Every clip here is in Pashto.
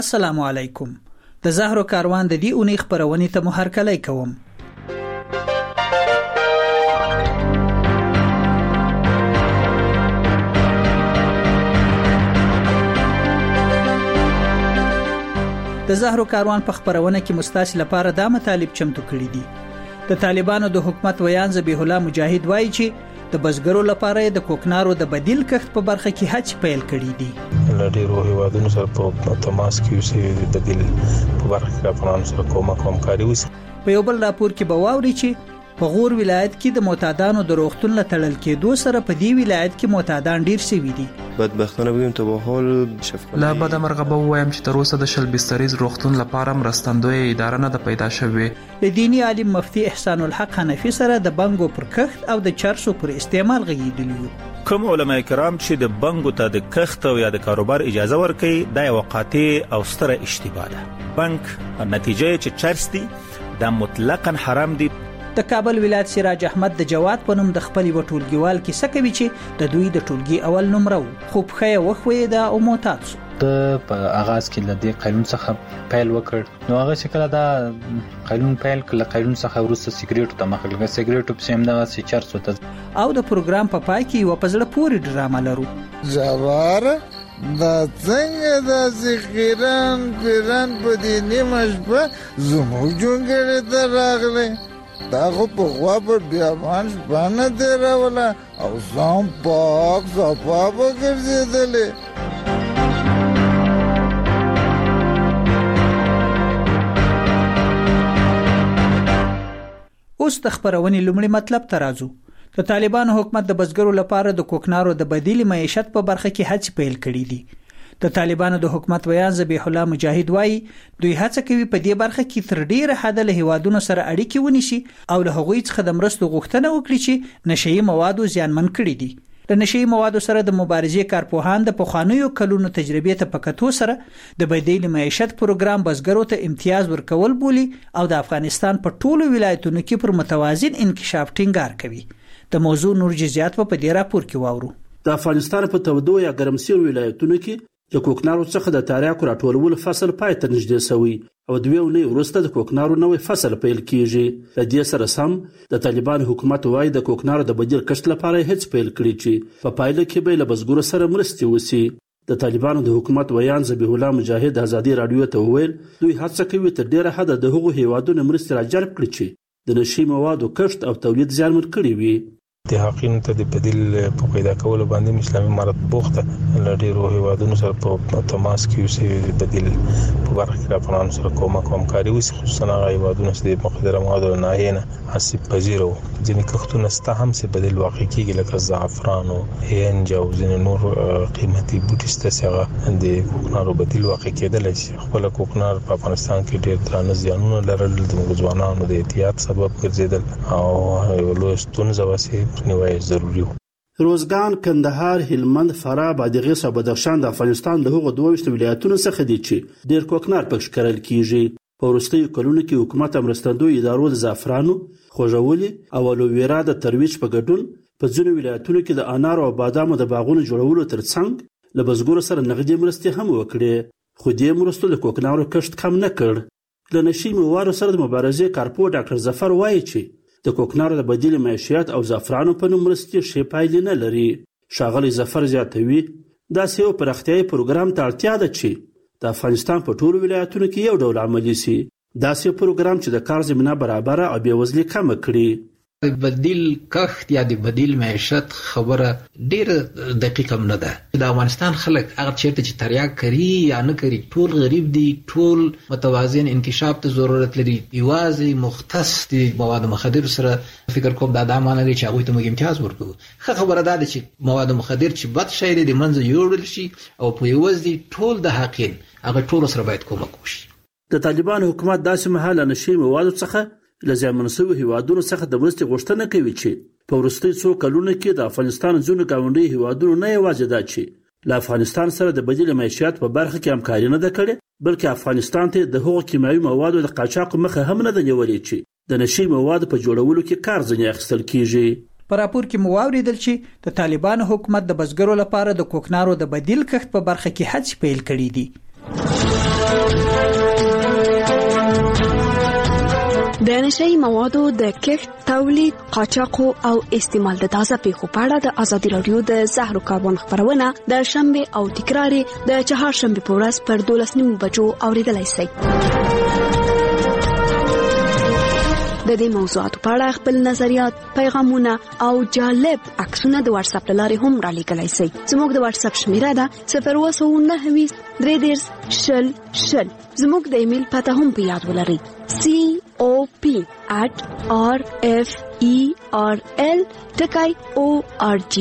السلام علیکم. د زهرو کاروان د دې اونۍ خبرونې ته مو هرکلی کوم. د زهرو کاروان په خبرونه کې مستاسي لپاره دا مطالب چمتو کړي دي. د طالبانو د حکومت ویان ذبیح الله مجاهد وایي چې د بزګرو لپاره د کوکنارو د بدیل کښت په برخه کې هڅې پیل کړي دي. له ډیرو هیوادونو سره په تماس کې اوسې د بدیل په برخه کې افغانانو سره کومکاري وشي. په یو بل راپور کې به واوري چې په غور ولایت کې د معتادانو د روغتون له تړل کېدو سره په دې ولایت کې معتادان ډیر شوي دي. بدبختانه بگیم تا به حال لا بعد مرغه به وایم چې تر اوسه د شل بستریز روغتون لپاره مرستندوی اداره نه ده پیدا شوې. د دینی عالم مفتی احسان الحق حنفی سره د بنګو پر کښت او د چرسو پر استعمال غږیدلی. کوم علماء کرام چې د بنګو ته د کښت او یا د کاروبار اجازه ورکړي دا یو قاطع او ستره اشتباه ده. بنک نتیجه چې چرس دي دا مطلقاً حرام دي. د کابل ولایت سراج احمد د جواد په نوم د خپل وټولګیوال کې سکوي چې د دوی د ټولګي اول نمره خو په وخوي دا او معتاد شو. د په آغاز کې لدې قانون څخه پیل وکړ نو هغه شکل دا قانون پیل کله قانون څخه ورسته سیګریټو ته مخکې سیګریټو په سیم دغه سچارس وته او د پروګرام په پای کې یو پزړه پوری ډرامه لرو. جوار دا څنګه د ذخیران پیران په دې نیمه شپه زموږ جونګړې ته راغله دا خو په خوا پر بیابان شپانه دی راوله او ځان پاک صفا به ګرځېدلې. اوس د خبرونې لومړی مطلب ته راځو. د طالبانو حکومت د بزګرو لپاره د کوکنارو د بدیل معیشت په برخه کې هڅې پیل کړې دي. د طالبانو د حکومت ویان ذبیح الله مجاهد وایي دوی هڅه کوي په دې برخه کې تر ډیره حد له هیوادونو سره اړیکې ونیسي او له هغوی څخه د مرستو غوښتنه وکړي چې نشئی موادو زیانمن کړي دي. د نشئی موادو سره د مبارزې کارپوهان د پخوانیو کلونو تجربې ته په کتو سره د بدیل معیشت پروګرام بزګرو ته امتیاز ورکول بولي او د افغانستان په ټولو ولایتونو کې پر متوازن انکشاف ټینګار کوي. د موضوع نور جزئیات په دې راپور کې واورو. د افغانستان په تودو یا ګرمسیر ولایتونو کې د کوکنارو څخه د تاریاکو راټولولو فصل پای ته نږدې شوی او دوی ونې وروسته د کوکنارو نوې فصل پیل کیږي. د دې سره سم د طالبان حکومت وایي د کوکنارو د بدیل کښت لپاره هیڅ پیل کړی چې په پایله کې به له بزګرو سره مرستې وشي. د طالبانو د حکومت ویان ذبیح الله مجاهد ازادي رادیو ته وویل دوی هڅه کوي تر ډیره حد د هغو هیوادونو مرستې راجلب کړي چې د نشئی موادو کښت او تولید زیانمن کړي وي. د حقین ته د بدیل په پیدا کولو باندې اسلامي امارت بوخته له ډیرو هیوادونو سره په تماس کې اوسې بدیل په برخه کې افغانانو سره کومکاري وشي. خصوصا هغه هیوادونو چې د مقدره موادو نه حساب پذیر او ځینې کښتونه ستا هم سه بدیل واقع کیږي لکه زعفران او هینج او ځینې نور قیمتي بوټي ستاسو د کوکنارو بدیل واقع کېدل شي. خپل کوکنار په افغانستان کې ډیر درانه زیانونه لرل د ځوانانو د احتیاط سبب ګرځیدل او یو لوی ستونزه واسي نیوای ضروری. روزګان، کندهار، هلمند، فراه، بادغیس او بدخشان د افغانستان د هغو 22 ولایتونو څخه دي چې ډیر کوکنار پکې کرل کیږي. په وروستیو کلونو کې حکومت مرستندوی ادارو د زعفرانو، خوږولي او الوویرا د ترویج په ګډون په ځینو ولایتونو کې د انارو او بادامو د باغونو جوړولو ترڅنګ له بزګرو سره نغدي مرستې هم وکړې. خو دې مرستو د کوکنارو کښت کم نه کړ. له نشئی موادو سره د مبارزې کارپو ډاکټر ظفر وایي چې د کوکنارو د بدیل معیشت او زعفرانو په نوم مرستې ښې پایلې نه لري. ښاغلی ظفر زیاتوي داسې یو پراختیایي پروګرام ته اړتیا ده چې د افغانستان په ټولو ولایتونو کې یو ډول عملي شي. داسې پروګرام چې د کار زمینه برابره او بېوزلي کمه کړي. د بدیل کښت یا د بدیل معیشت خبره ډیره دقیقه نه ده. د افغانستان خلک هغه چیرته چې تریاک کوي یا نه کوي ټول غریب دي، ټول متوازن انکشاف ته ضرورت لري. یوازې مختص دي مواد مخدر سره فکر کوم دا معنی لري چې هغه ته موږ امتیاز ورکوو. خبره ده چې مواد مخدر چې بد شی دی د منځ یوړل شي او په یوازې ټول د حقین هغه ټول سره باید کومک وشي. د طالبان حکومت داسې مهاله نشئی موادو څخه له زیانمن شویو هیوادونو څخه د مرستې غوښتنه کوي چې په وروستیو څو کلونو کې د افغانستان ځینو ګاونډي هیوادونو نه یوازې دا چې له افغانستان سره د بدیل معیشت په برخه کې همکاري نه ده کړې بلکې افغانستان ته د هغو کیمیاوي موادو د قاچاق مخه هم نه ده نیولې چې د نشئی موادو په جوړولو کې کار ځنې اخیستل کیږي. په راپور کې مو واوریدل چې د طالبانو حکومت د بزګرو لپاره د کوکنارو د بدیل کښت په برخه کې هڅې پیل کړې دي. د نشئی موادو د کښت، تولید، قاچاق او استعمال د تازه پیښو په اړه د ازادي رادیو د زهر کاربن خبرونه د شنبه او تکرار د چهارشنبه په ورځ پر 12:09 بجو اوریدلای شئ. د دې موضوعاتو په اړه خپل نظریات، پیغامونه او جالب عکسونه د واتس اپ لارې هم را لېږلای شئ. زموږ د واتس اپ شمیره ده 029233000. زموږ د ایمیل پته هم په یاد ولرئ: cop@rferl.org.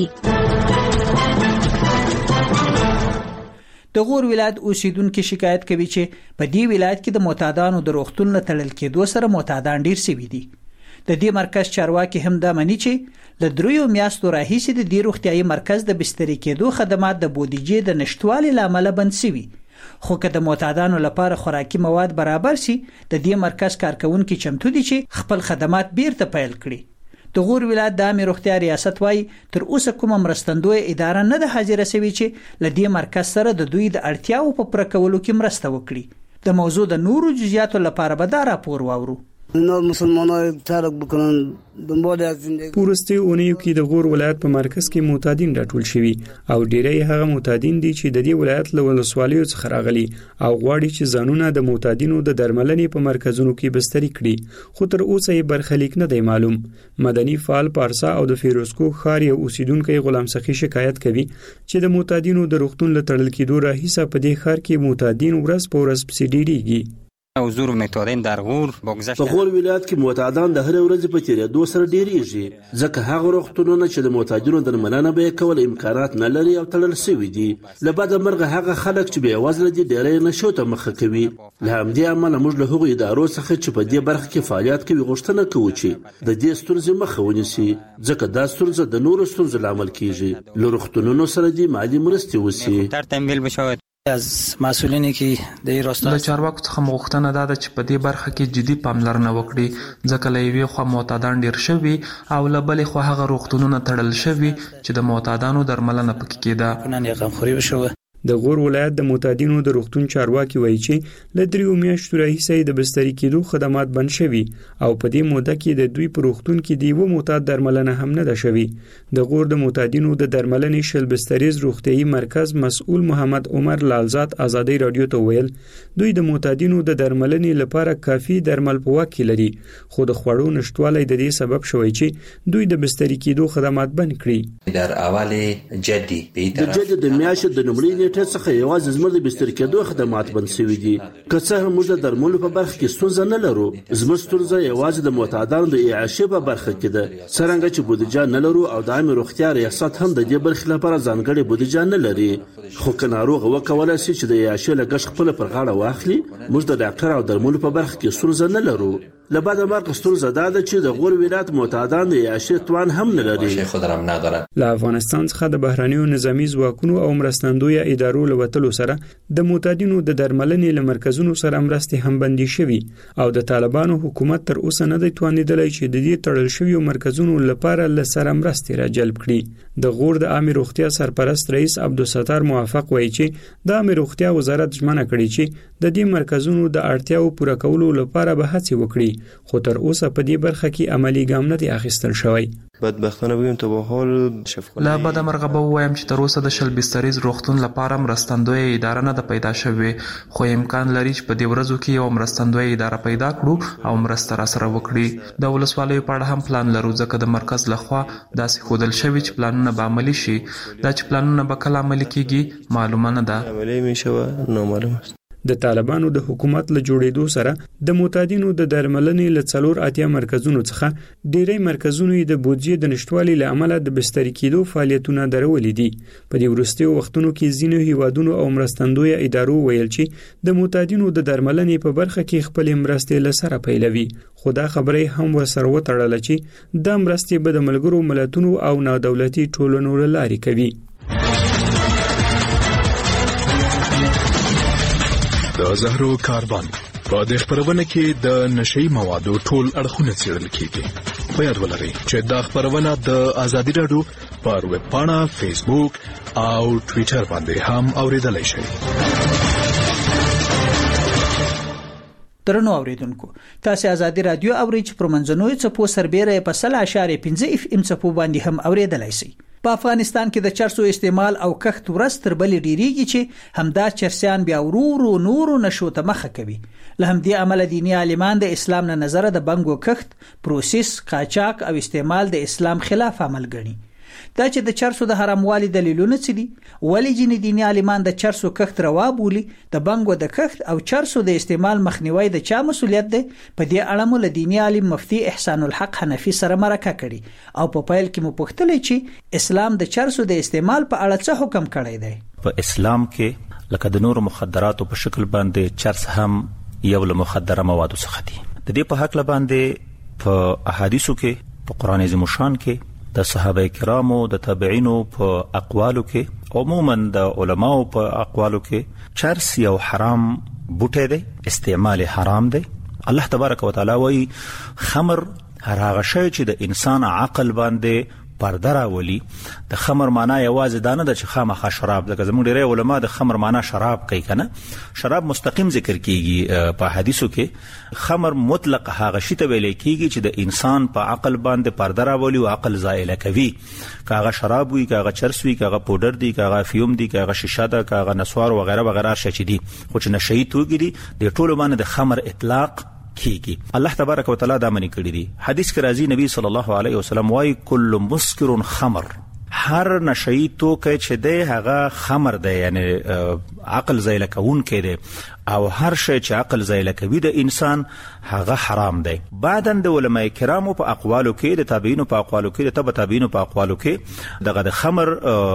د غور ولایت اوسیدونکو شکایت کوي چې په دې ولایت کې د معتادانو د روغتون له تړل کېدو سره معتادان ډیر شوي دي. د دې مرکز چارواکي هم دا مني چې له 3 میاشتو راهیسې د دې روغتيایي مرکز د بسترې کېدو خدمات د بودیجې د نشټوالي لامل بند شوي. خو که د معتادانو لپاره خوراکي مواد برابر شي، د دې مرکز کارکونکو چمتو دي چې خپل خدمات بیرته پیل کړي. د غور ولایت د عامه روغتیا ریاست وايي تر اوسه کومه مرستندوی اداره نه ده حاضر شوی چې لدې مرکز سره د دوی د اړتیاو په پوره کولو کې مرسته وکړي. د موضوع د نورو جزئیاتو لپاره به دا راپور واورو. نور مسلمانان ترک بکنن دنبال از زندگی. پورسته اونیو کې د غور ولایت په مرکز کې معتادین راټول شوي او ډیری هغه معتادین دي چې د دې ولایت له ولسوالیو څخه راغلي او غواړي چې ځانونه د معتادینو د درملنې په مرکزونو کې بستري کړي، خو تر اوسه یې برخلیک نه دی معلوم. مدني فعال پارسا او د فیروزکو ښار یو اوسیدونکو غلام سخی شکایت کوي چې د معتادینو د روغتون له تړل کېدو راهیسه په دې ښار کې معتادین ورځ په ورځ پسې ډیریږي. حضور معتادین در غور بگذشت په غور ولایت کې معتادان د هر ورځ په تیریدو سره ډیریږي، ځکه هغه روغتونونه چې د معتادینو درملنه به کول امکانات نه لري او تړل شوي دي. له بده مرغه هغه خلک چې بې وزله دي ډیری نشو ته مخه کوي. له همدې امله موږ له هغو ادارو څخه چې په دې برخه کې فعالیت کوي غوښتنه کوو چې د دې ستونزې مخه ونیسي، ځکه دا ستونزه د نورو ستونزو لامل کیږي. له روغتونونو سره دې مالي مرستې وشي. از مسئولینی که د راستا د چارواکو څخه غوښتنه ده چې په دې برخه کې جدي پاملرنه وکړي، ځکه له یوې خوا معتادان ډیر شوي او له بلې خوا هغه روغتونونه تړل شوي چې د معتادانو درملنه پکې کېده. د غور ولایت د معتادینو د روغتون چارواکي وایي چې له 3 میاشتو راهیسې د بستري کېدو خدمات بند شوي او په دې موده کې د دوی په روغتون کې د یو معتاد درملنه هم نه ده شوي. د غور د معتادینو د درملنې شل بستریز روغتيایي مرکز مسؤل محمد عمر لالزاد ازادي رادیو ته ویل دوی د معتادینو د درملنې لپاره کافي درمل په واک کې لري، خو د خوړو نشټوالی د دې سبب شوی چې دوی د بستري کېدو خدمات بند کړي. در اول جدي د میاشتې د نومړي څخه یوازې زموږ د بستر کېدو خدمات بند شوي دي. که څه هم موږ د درملو په برخه کې ستونزه نه لرو، زموږ ستونزه یوازې د معتادانو د اعاشې په برخه کې ده. څرنګه چې بودیجه نه لرو او د عامه روغتیا ریاست هم د دې برخې لپاره ځانګړې بودیجه نه لري. خو که ناروغ وکولای شي چې د اعاشې لګښت خپل پر غاړه واخلي، موږ د ډاکټر او درملو په برخه کې ستونزه نه لرو. له بعد مرګ ستونزه ده چې د غور ولایت معتادان د اعاشې توان هم نه لري. له افغانستان څخه د بهرانیو نظامی ځواکونو او مرستندوی ادارو له وتلو سره د معتادینو د درملنې له مرکزونو سره مرستې هم بندي شوي او د طالبانو حکومت تر اوسه نه دی توانیدلی چې د دې تړل شویو مرکزونو لپاره له سره مرستې را جلب کړي. د غور د عامه روغتیا سرپرست رئیس عبدالستار موافق وایي چې د عامه روغتیا وزارت ژمنه کړې چې د دې مرکزونو د اړتیاو پوره کولو لپاره به هڅې وکړي، خو تر اوسه په دې برخه کې عملی ګام نه دی اخیستل شوی. بدبختانه بگیم تا به حال لا بده مرغه به وایم چې تر اوسه د شل بستریز روغتون لپاره مرستندوی اداره نه ده پیدا شوې، خو امکان لري چې په دې ورځو کې یو مرستندوی اداره پیدا کړو او مرسته را سره وکړي. د ولسوالیو په اړه هم پلان لرو، ځکه د مرکز لخوا داسې ښودل شوي چې پلانونه به عملي شي. دا چې پلانونه به کله عملي کیږي معلومه نه ده. عملي میشوه نامعلوم است. د طالبانو د حکومت له جوړېدو سره د معتادینو د درملنې له 4 مرکزونو څخه ډېری مرکزونو د بودیجې د نشټوالي له امله د بستري کېدو فعالیتونه درولې دي. په دې وروستیو وختونو کې ځینو هیوادونو او مرستندوی ادارو ویل چې د معتادینو د درملنې په برخه کې خپل مرستې له سره پیلوي، خو دا خبره هم ورسره وتړله چې د مرستې به د ملګرو ملتونو او نادولتي ټولنو له لارې کوي. د زهرو کاربن په دې خبرونه کې د نشئی موادو ټول اړخونه څېړل کیږي. په یاد ولرئ چې دا خبرونه د ازادي رادیو پر ویب پاڼه، فیسبوک او ټوئیټر باندې هم اوریدلای شئ. درنو اوریدونکو تاسو ازادي رادیو اورئ چې پر منځنوي څپو سربېره په 0.5 FM څپو باندې هم اوریدلای شئ. په افغانستان کې د چرسو استعمال او کښت ورځ تر بلې ډیریږي چې همدا چرسیان بیا ورو نورو نشو ته مخه کوي. له همدې عمله دینی عالمان د اسلام نه نظر د بنګو کښت، پروسس، قاچاق او استعمال د اسلام خلاف عمل ګڼي. دا چې د چرسو د حراموالي دلیلونه څه دي؟ ولې ځینې دیني عالمان د چرسو کښت روا بولي؟ د بنګو د کښت او چرسو د استعمال مخنیوي د چا مسولیت دی؟ په دې اړه مو له دیني عالم مفتی احسان الحق حنفي سره مرکه کړي او په پیل کې مو پوښتلې چې اسلام د چرسو د استعمال په اړه څه حکم کړی دی. په اسلام کې لکه د نور مخدراتو په شکل باندې چرس هم یو له مخدره موادو څخه دی. د دې په حق باندې په احادیثو کې، په قران عظیم شان کې، د صحابه کرامو، د تابعینو په اقوالو کې، عموما د علماو په اقوالو کې چرس یو حرام بوټی دی، استعمال حرام دی. الله تبارک وتعالى وایي خمر هغه شی چې د انسان عقل باندې پرده راولي. د خمر معنا یوازې دا نه ده چې خامخا شراب ده. زموږ ډېری علما د خمر معنا شراب کوي کنه. شراب مستقیم ذکر کیږي په حدیثو کې. خمر مطلق هغه شی ته ویل کیږي چې د انسان په عقل باندې پرده راولي او عقل زائله کوي. کاغه شراب وي، کاغه چرس وي، کاغه پودر دی، کاغه افیوم دی، کاغه شیشه ده، کاغه نسوار وغیرہ وغیرہ شي دي. خو چې نشئی توګي دي د ټولو باندې د خمر اطلاق کیږي. الله تبارک وتعالى دا منی کړی دی. حدیث کې راځي نبی صلی الله علیه وسلم وايي کل مسکر خمر، هر نشئی توکي چې دی هغه خمر دی، یعنی عقل زایله کون کې دی او هر شی چې عقل زایله کوي د انسان هغه حرام دی. بعدن د علماء کرامو په اقوالو کې، د تابعینو په اقوالو کې، د تبع تابعینو په اقوالو کې دغه د خمر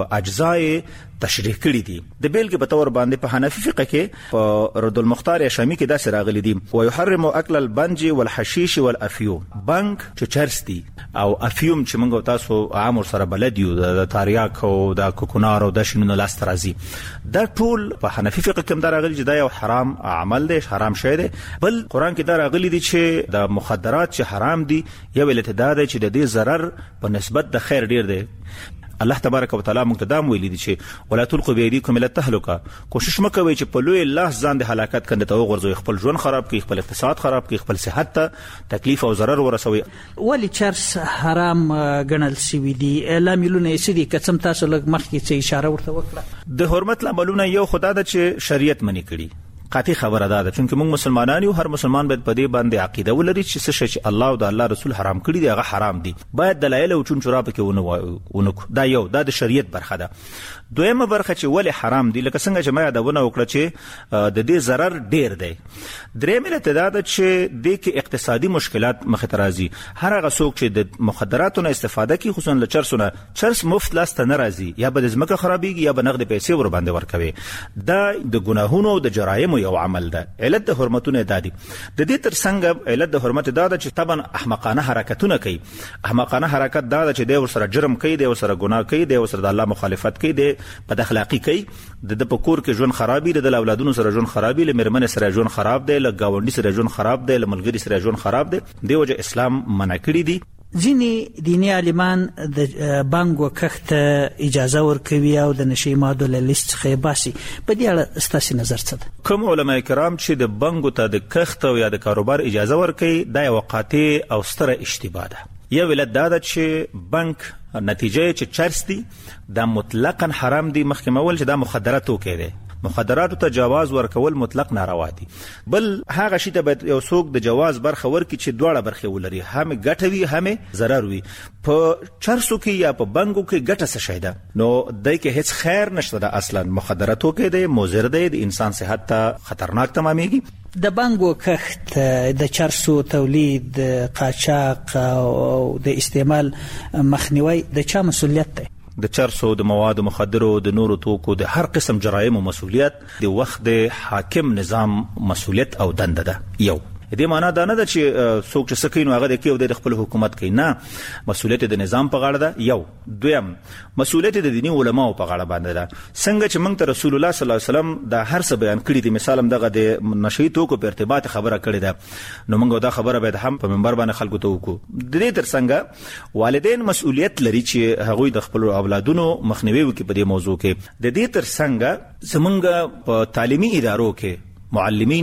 اجزای تشریح کړی دي. د بیلګې په تور باندې په حنفي فقه کې په رد المختار شامی کې دا راغلي دي ويحرم اكل البنج والحشيش والافيوم. بنگ چې چرس دي او افیوم چې موږ تاسو عام سره بلد یو د تاریاک او د کوکونار او د شنو لاس ترازی، دا ټول په حنفي فقه کې دا راغلي چې دا یو حرام عمل دی، حرام شی دی. بل قران کې دا راغلي دي چې د مخدرات چې حرام دي یو التداد چې د دې ضرر په نسبت د خیر ډیر دی. الله تبارک وتعالى مقتدام ویلي دي چې ولا تلقوا بيديكم الى التهلكه. کوشش مکوئ چې په لوی الله ځان د هلاکت کنده ته وغورځوي، خپل ژوند خراب کړي، خپل اقتصاد خراب کړي، خپل صحت ته تکلیف او ضرر ورسوي. ولی چرس حرام ګڼل شوی دي؟ لاملونه یې دي کڅم تاسو لږ مخکې څه اشاره ورته وکړه. د حرمت لاملونه یو خدای د چې شریعت منی کړي. قاطع خبره ده چې موږ مسلمانان یو، هر مسلمان باید په دې باندې عقیده ولري چې څه شی چې الله او د الله رسول حرام کړی دی هغه حرام دي. باید دلایل او چون چرا پکې ونه دا یو د شریعت برخه ده. دویمه برخه چې ولی حرام دي لکه څنګه چې ما یادونه وکړه چې د دې ضرر ډیر دی. درېمه لته چې د کې اقتصادي مشکلات مخ ته راځي. هر هغه څوک چې د مخدراتو نه استفاده کوي، خصوصا له چرسونه، چرس مفت لاس ته نه راځي، یا به د ځمکه خرابېږي یا به نقد پیسې ور باندې ورکوي. دا د ګناهونو او د جرایمو یو عمل ده. علت د حرمتونه دادي. د دې ترڅنګ علت د حرمت دا چې طبعا احمقانه حرکتونه کوي. احمقانه حرکت دا چې د ور سره جرم کوي، د ور سره ګناه کوي، د ور سره د الله مخالفت کوي، د بد اخلاقی کوي، د پکور کې ژوند خرابي، د اولادونو سره ژوند خرابي، له مرمن سره ژوند خراب دی، له گاونډي سره ژوند خراب دی، له ملګری سره ژوند خراب دی. دی وجه اسلام منع کړی دی. ځینې دیني عالمان د بانګو کښت اجازه ورکوي او د نشي مادو له لیست څخه باسي. په دې اړه ستاسو نظر څه ده؟ کوم علماء کرام چې د بانګو ته د کښت او یا د کاروبار اجازه ورکوي دا یو قاطع او ستره اشتباه ده. یو ولادت دا چې بانک نتیجه چې چرس دي دا مطلقاً حرام دي. مخکې مول چې دا مخدرات توکي دي، مخدراتو ته جواز ورکول مطلق ناروا دي. بل هغه شی ته باید یو څوک د جواز برخه ورکړي چې دواړه برخه ولري، هم ګټه وي هم ضرر وي. په چرسو کې یا په بنګو کې ګټه څه شي ده؟ نو دای کې هیڅ خیر نشته ده. اصلا مخدراتو کې د مضر دی، د انسان صحت ته خطرناک تمامېږي. د بانګو کښت، د چرسو تولید، قاچاق او د استعمال مخنیوي د چا مسولیت دی؟ د چرسو، د مواد مخدرو، د نورو توکو، د هر قسم جرایم مسولیت د وخت د حاکم نظام مسولیت او دنده ده. یو دې معنا دا نه ده چې څوک چې سکینو هغه د کېو د خپل حکومت کوي، نه، مسولیت د نظام په غاړه ده. یو دویم مسولیت د دینی علماو په غاړه باندې ده. څنګه چې موږ ته رسول الله صلی الله علیه وسلم دا هر څه بیان کړی دي، مثال هم دغه د نشئی توکو په ارتباط خبره کړې ده، نو موږ دا خبره باید هم په منبر باندې خلکو ته وکړو. د دې ترڅنګ والدین مسولیت لري چې هغوی د خپل اولادونو مخنیوي وکړي په دې موضوع کې. د دې ترڅنګ زمونږ په تعلیمي ادارو کې معلمین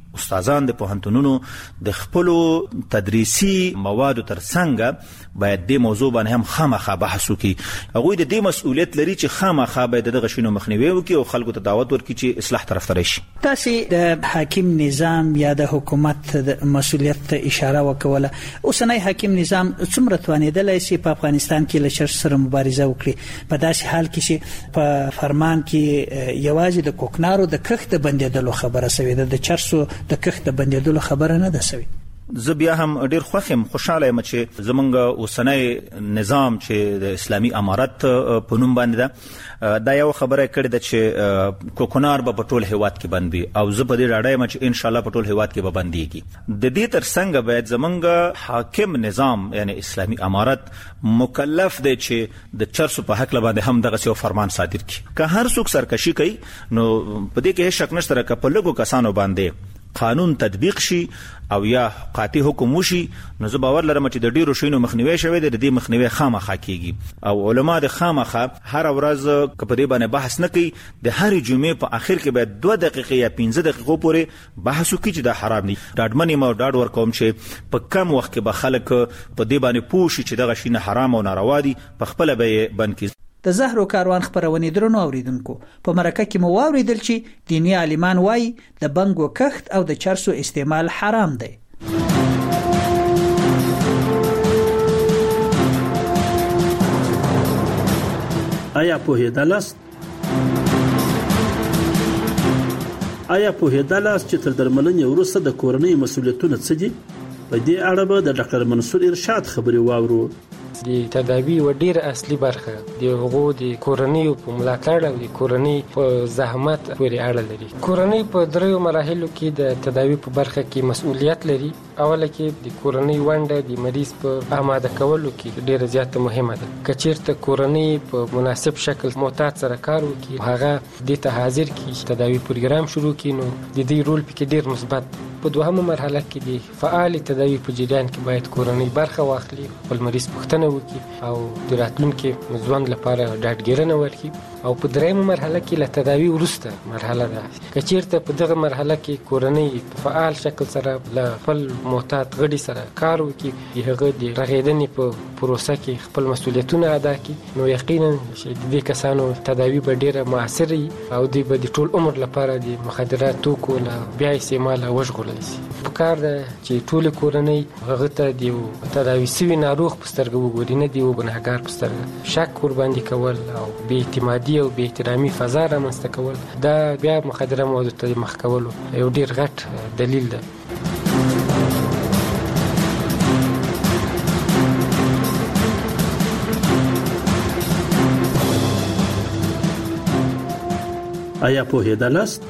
استادان د پوهنتونونو د خپل تدریسي موادو ترڅنګ باید د موضوع باندې هم خامخا بحث وکړي. هغه د دې مسؤلیت لري چې خامخا باید دغه شینو مخنیوي وکړي او خلکو ته دعوت ورکړي چې اصلاح طرف ته راشي. تاسو د حاکم نظام یا د حکومت د مسؤلیت ته اشاره وکوله. اوسنۍ حاکم نظام څومره توانیدلای شي په افغانستان کې له چرس سره مبارزه وکړي په داسې حال کې چې په فرمان کې یوازې د کوکنارو د کښت بندیدلو خبره شوې ده، د چرسو د کښت بندیدلو خبره نه ده شوې. زه بیا هم ډیر خوشاله یم چې زمونږ اوسنۍ نظام چې د اسلامي امارت په نوم باندې ده دا یو خبره کړې ده چې کوکنار به په ټول هیواد کې بند وي او زه په دې ډاډه یم چې ان شاء الله په ټول هیواد کې به بنديږي. د دې ترڅنګ باید زمونږ حاکم نظام یعنی اسلامي امارت مکلف دی چې د چرسو په حق باندې هم دغه یو فرمان صادر کړي. که هر څوک سرکشي کوي نو په دې کې هیڅ شک نشته چې په لږو کسانو باندې قانون تطبیق شي او یا قاطع حکم وشي نو زه باور لرم چې د ډیرو شینو مخنیوي شوی د دې مخنیوي خامخا کیږي او علما د خامخا هر ورځ کپدې باندې بحث نه کوي. د هر جمعې په اخر کې باید 2 دقیقې یا 15 دقیقو پورې بحث وکړي چې دا حرام دي. ډاډمنې ما ډاډ ورکوم چې په کم وخت کې به خلک په دې باندې پوه شي چې دغه شینه حرام او ناروا دي په خپل به بند کړي. د زهرو کاروان خبرونه درنو اوریدونکو په مرکه کې مو واوریدل چې دینی عالمان وایي د بنګو کښت او د چرسو استعمال حرام دی. آیا پوهیدلاست چې تر درملنې وروسته د کورنۍ مسؤلیتونه څه دي؟ په دې اړه به د ډاکټر منصور ارشاد خبرې واورو. د تداوی و ډیر اصلي برخه د هغو د کورنۍ په ملاتړ او د کورنۍ په زحمت پورې اړه لري. کورنۍ په 3 مراحلو کې د تداوی په برخه کې مسؤلیت لري. اوله کې د کورنۍ ونډه د مریض په آماده کولو کې ډیره زیاته مهمه ده. کچیرته کورنۍ په مناسب شکل معتاد سره کار وکړي هغه د ته حاضر کی تداوی پروګرام شروع کړي نو د دې رول پکې ډیر مثبت. په دوهمه مرحله کې د فعال تداوی په جریان کې باید کورنۍ برخه واخلي، خپل مریض پوښتنه وکړي او د راتلونکي ژوند لپاره ډاډګیرنه ورکړي. او په دریمه مرحله کې له تداوی وروسته مرحله ده کچیرته په دغه مرحله کې کورنۍ په فعال شکل سره له خپل معتاد غړي سره کار وکړي، هغه د رغیدنې په پروسه کې خپل مسؤلیتونه ادا کړي، نو یقینا چې د کسانو تداوی به ډیره موثر وي او دوی به د ټول عمر لپاره د مخدرات توکو له بیا استعمال وژغورل شي. په کار ده چې ټول کورنۍ هغه ته د تداوی سوي ناروغ په سترګه وګوري، نه دی و ګناهګار په سترګه. شک ورباندې کول او بې اعتمادي او بې احترامي فضا رامنځته کول دا بیا مخدره موادو ته مخ کولو یو ډیر غټ دلیل ده. آیا پوهیدلاست؟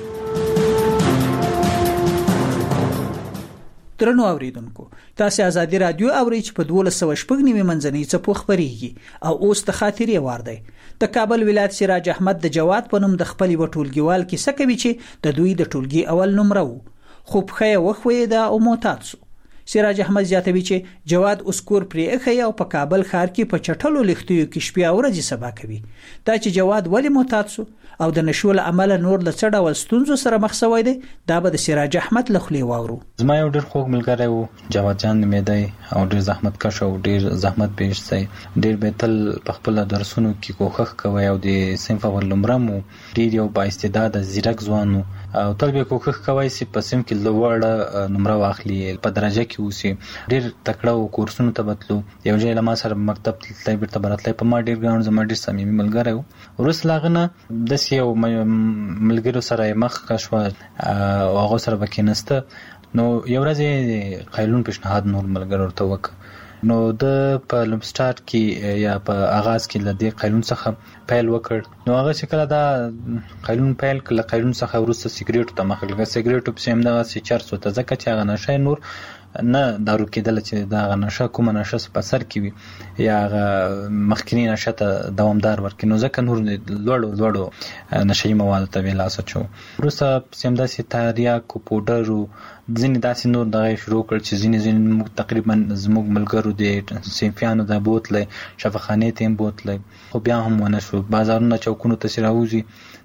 درنو اوریدونکو تاسو ازادي رادیو اورئ چې په 1290 منځنۍ څپو خبريږي او اوس د خاطرې وار دی. د کابل ولایت سراج احمد د جواد په نوم د خپل وټولګیوال کې سکوي چې د دوی د ټولګي اول نمره وو خو په وخوي دا او معتاد سو. سراج احمد زیاتوي چې جواد اسکور پرې اخی او په کابل ښار کې په چټلو لختیو کې شپې او ورځې سبا کوي. دا چې جواد ولی معتاد سو او د نشول عمل نور لڅړ او ستونزو سره مخ شوی دی دا به د سراج احمد لخلي واورو. زما یو ډیر خوږ ملګری وو جواد جان نومیدی او ډیر زحمت کش او ډیر زحمت پیش سي، ډیر به تل په خپل درسونو کې کوښښ کوي او د صنف اول نمره مو ډیر یو با استعداد زیرک ځوان او تل به کوښښ کوي چې په سیم کې لوړ نمره واخلي، په درجه کې اوسي. ډیر تکړه او کورسونو ته بتلو، یو ځای لمه سره مکتب تللی بیرته براتلی، په ما ډیر ګران زما ډیر صمیمي ملګری وو. وروسته لاغنه د یو ملګرو سره مخ شو او هغه سره وکینسته، نو یو ورځ قایلون پیشنهاد نور ملګرو ته وک، نو د په لمسټارت کې یا په آغاز کې لدی قایلون څخه پیل وکړ. نو هغه شکل دا قایلون پیل کله قایلون څخه ورسته سیګریټ ته مخه سیګریټ په سیم دغه چرس ته ځکه چې هغه نشه نور نه دارو کېدل چې دا نشه کومه نشه په سر کې وي یا مخکنی نشه ته دوامدار ورکړي، نو ځکه نور لوړو نشهي مواد ته ویلاسه شو. وروسته سیم داسې تاریاک او پوډر او ځینې داسې نور دغه شروع کړ چې ځینې تقریبا زموږ ملګرو د صنفیانو د بوتلې شفاخانې ته بوتلې، خو بیا هم ونه شو. بازارونه چوکونو ته راوځي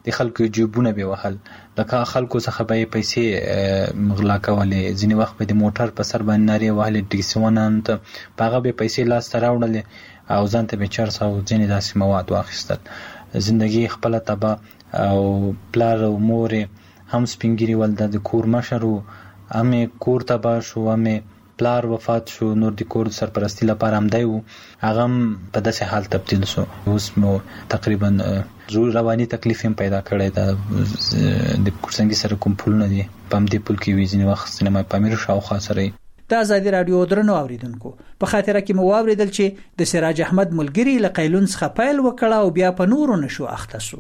د خلکو جیبونه به وهل، د خلکو څخه به پیسې مغلا کولې، ځینې وخت به د موټر په سر باندې نارې وهلې ټیکسیوانان ته، په هغه به پیسې لاس ته راوړلې او ځان ته به چرس او ځینې داسې مواد واخیستل. زندگی خپله تباه او پلار او مور هم سپینګیري ول، د کور مشر و، همې کور تباه شو، همې پلار وفات شو، نور د کور سرپرستی لپاره هم دی و، هغه هم په داسې حال تبدیل شو. اوس مو تقریبا رواني تکلیف هم پیدا کړی ده. د کورسنګي سره کوم پولونه دي په همدې پول کې وي، ځینې وخت سینما پامیر شاوخوا سره. د ازادي راډیو درنو اوریدونکو، په خاطره کې مو واوریدل چې د سراج احمد ملګری له قیلون څخه پیل وکړه او بیا په نورو نشو اخته شو.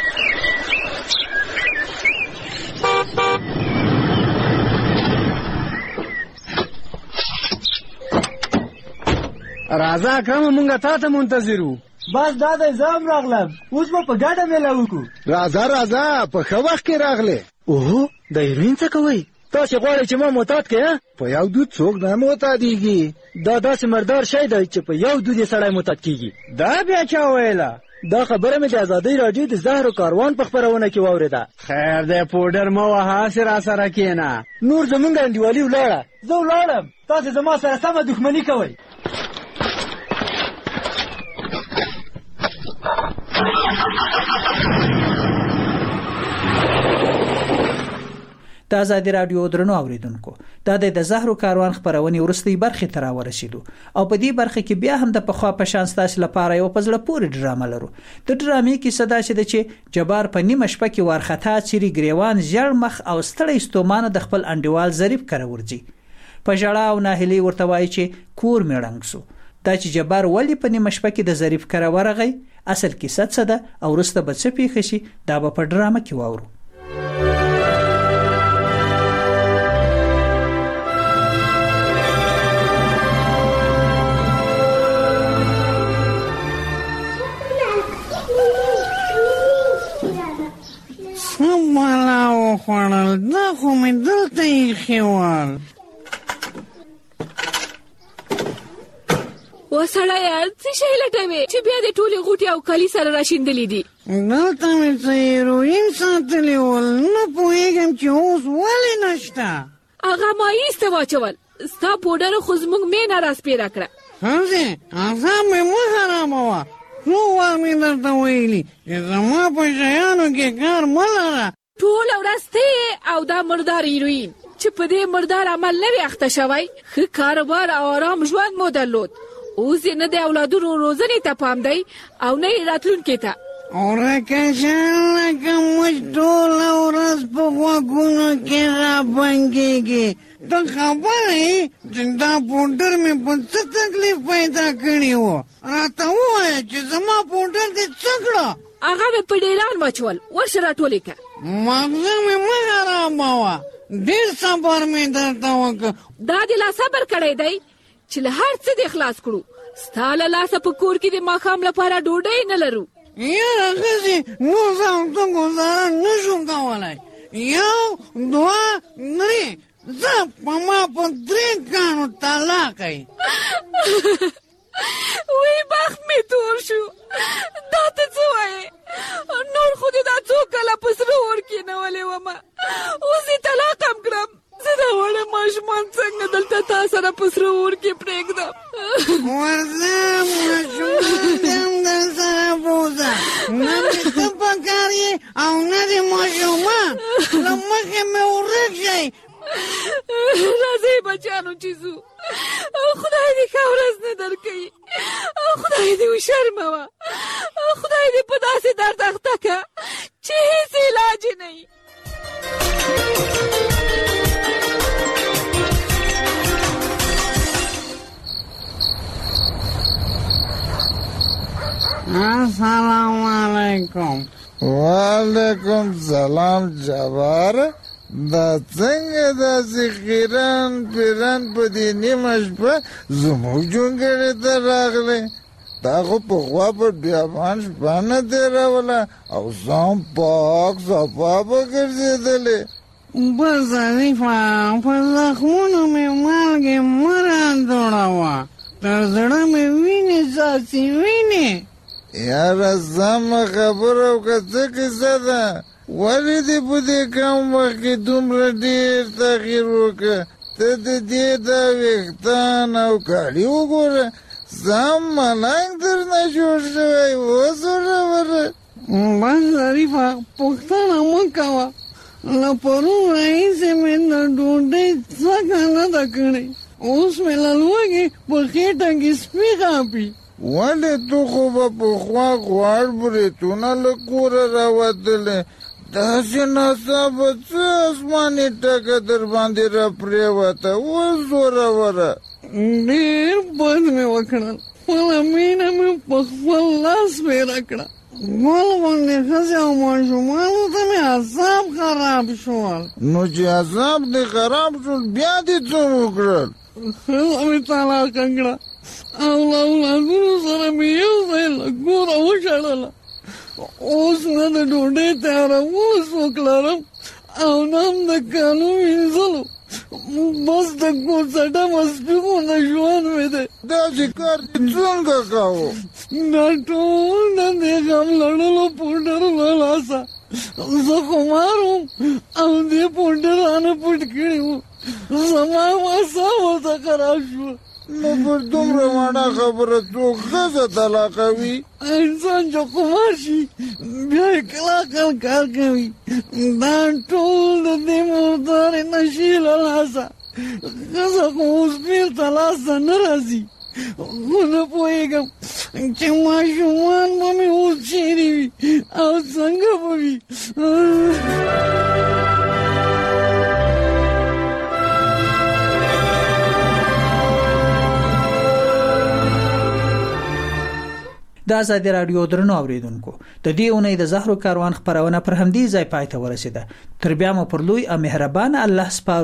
راځه اکرم، مونږه تا ته منتظر وو. بس دا د زام راغلم، اوس به په ګډه میله وکړو. راځه په ښه وخت کې راغلی. اوه د هیروین څه کوئ؟ تاسې غواړئ چې ما معتاد کړئ؟ په یو دود څوک نه معتادېږي. دا داسې مردار شی دی چې په یو دود یې سړی معتاد کېږي. دا بیا چا ویله؟ دا خبره مې د ازادۍ راډیو د زهرو کاروان په خپرونه کې واورېده. خیر دی، پوډر مه وهه، هسې راسره کښېنه. نور زمونږ انډیوالي ولاړه، زه ولاړم، تاسې زما سره سمه دښمني کوئ. د ازادي راډیو درنو اوریدونکو، دا د زهرو کاروان خبرونه ورستۍ برخه تر ورسېدو او په دې برخه کې بیا هم د پخوا په شان ستاسو لپاره یو پزله پورې ډرامه لرو. د ډرامې کې صدا شته چې جبار په نیمه شپه کې وارخطا چيري ګریوان ژړ مخ او ستړی ستومانه د خپل انډیوال ظریف کره ورځي. په ژړا او ناهیلي ورته وایي چې کور میړنګ سو. دا چې جبار ولی په نیمه شپه کې د ظریف کره ورغی، اصل کیسه څه ده او ورسته به څه پیښ شي، دا به په ډرامه کې واورو. سمالا وخوړل، دا خو مې دلته ایښي ول. وسړیه څه شی لټوې چې بیا د ټولې غوټې او کالي سره راشیندلې دي؟ دلته مې څه هیروین ساتلي ول، نه پوهېږم چې اوس ولې نشته. هغه ما ایسته واچول، ستا پوډر خو زموږ مینه راسپېره کړه. ښځې اعصاب مې مه خرابوه، څو وخت مې درته ویلي چې زما په شیانو کې کار مه لره. ټوله ورځ ته او دا مردار هیروین چې په دې مردار عمل نه وي اخته شوی. ښه کاروبار او آرام ژوند مو درلود، اوس یې نه د اولادونو روزنې ته پام دی او نه یې راتلونکي ته. ورکه شان لکه موږ ټوله ورځ په غوږونو کې رابنګېږي. ته خبره یې چې دا پوډر مې په څه تکلیف پیدا کړي وو؟ راته ووایه چې زما پوډر دې څه کړه؟ هغه مې په ډیلان واچول، ورشه راټولې کړه. مغزه مې مه خرابوه، ډېر صبر مې درته وکړ. دا دې لا صبر کړی دی چې له هر څه دې خلاص کړو. ستا له لاسه په کور کې د ماښام لپاره ډوډۍ نه لرو. یاره ښځې نور زه او ته ګزاره نه شو کولی. یو دوه درې، زه په ما په 3 کانو طلاق ی. وی بخت مې تور شو. دا ته څه وایې؟ نور خو دې دا څو کاله په سره اور کېنولې ومه، اوس یې طلاق هم کړم. زه دا وړه ماشومان څنګه دلته تا سره په سره اور کې پرېږدم؟ ورځه ماشومان دې هم در سره بوځه، نه مې ته پکار یې او نه دې ماشومان، له مخې مې ورک شئ. راځئ بچیانو چې ځو، خدای دې ښه ورځ نه درکوي، خدای دې وشرموه، خدای دې په داسې درد اخته که چې هیڅ علاج یې نه وي. السلام علیکم. وعلیکم سلام جبار. دا څنګه داسې خیران پیران په دې نیمه شپه زموږ جونګړې ته راغلی؟ تا خو پخوا په بیابان شپه نه تېروله او ځان پاک صفا به ګرځېدلې. بس ظریفه، په زخمونو مې مالګې مه راجوړوه، تر زړه مې وینې څاڅي وینې. یاره سم خبره وکړه څه کیسه ده ولې دې په دې کم وخت کې دومره ډېر تغییر وکړه ته د دې دا ویښتان او کالي وګوره سم ملنګ درنه جوړ شوی اوس ورور بس ظریفه پوښتنه مه کوه له پرون راهیسې مې د ډوډۍ څکه نه ده کړې اوس مې له لوږې په خېټه کې سپي غاپي ولې تو خو به پخوا غوړ بریتونه له کوره راوتلې داسې ناڅاپه څه اسماني ټکه در باندې راپرېوته اوس زوروره ډېر بد مې وکړل خپله مینه مې په خپل لاس بیره کړه ګل غوندې ښځې او ماشومانو ته مې اعصاب خراب شول نو چې اعصاب دې خراب شول بیا دې څه وکړل ښځه مې طلاقه کړه او له اولادونو سره مې یو ځای له کوره وشړله اوس نه د ډوډۍ تیارولو څوک لرم او نه هم د کالو وینځلو بس د کوڅټه مسپي غوندې ژوند مې دی داسې کار دې څنګه کوو دا ټول د دې غم لړلو پوډرو له لاسه زه خمار وم او دې پوډر رانه پټ کړي وو زما اعصاب ورته خراب شوه نو پر دومره وړه خبره څوک ښځه طلاقوي انسان چې خمار شي بیا یې کلاقل کار کوي دا ټول د دې مردارې نشي له لاسه ښځه خو اوس بېرته لاسته نه راځي خو نه پوهېږم چې ماشومان به مې اوس چیرې وي او څنګه به وي د آزادي رادیو درنو اوریدونکو د دې اونۍ د زهرو کاروان خبرونه پر همدې ځای پای ته ورسیده تر بیا مو پر لوی او مهربان الله سپارو